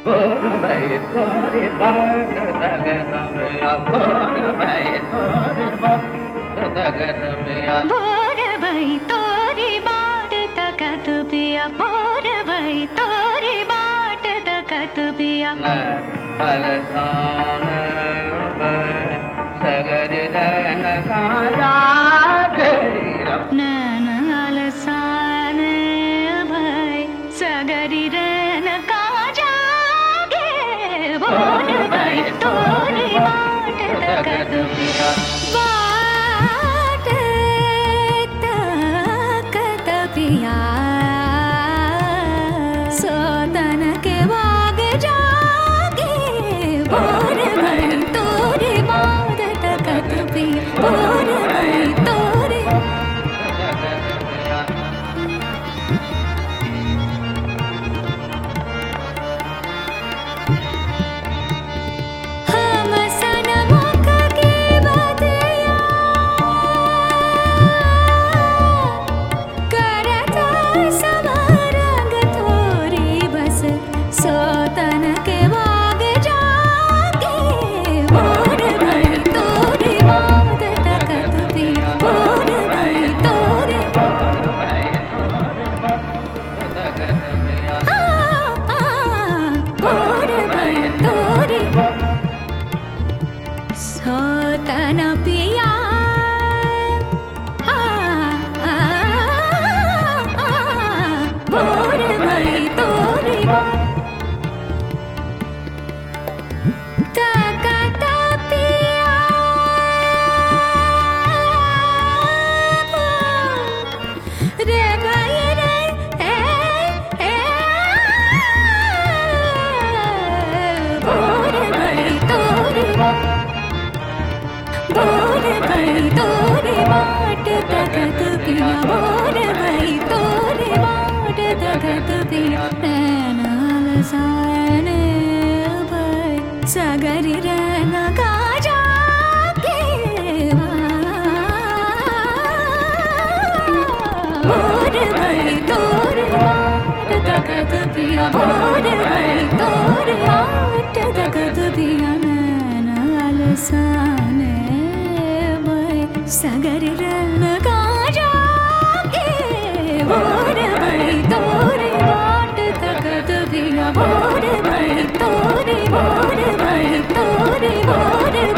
भोर भई तोरी बाट तकत पिया भोर भई तोरी बाट तकत पिया नैन अलसान भई सगरी रैन का जागे भोर भई तोरी बाट तकत पिया पिया सोतन के बाग जागे भोर भई तोरे बाग तकत पिया भोर भई तोरे हम सनमुख के बदया समरंग थोरी बस सोतन के बाग जागे भोर भई तोरे बाग तकत पिया भोर भई तोरे भोर भई तोरे सोतन पिया भोर भई तोरे तकत पिया रे गई रे भोर भई तोरे भोर भई तोरे बाट तकत पिया भोर भई तोरे तकत पिया नैन अलसान भई सगरी रैन का जागे भोर भई तोरे तकत पिया भोर भई तोरे तकत पिया नैन अलसान भई सगरी रैन का जागे भोर भई तोरे बाट तकत पिया भोर भई तोरे भोर भई तोरे भोर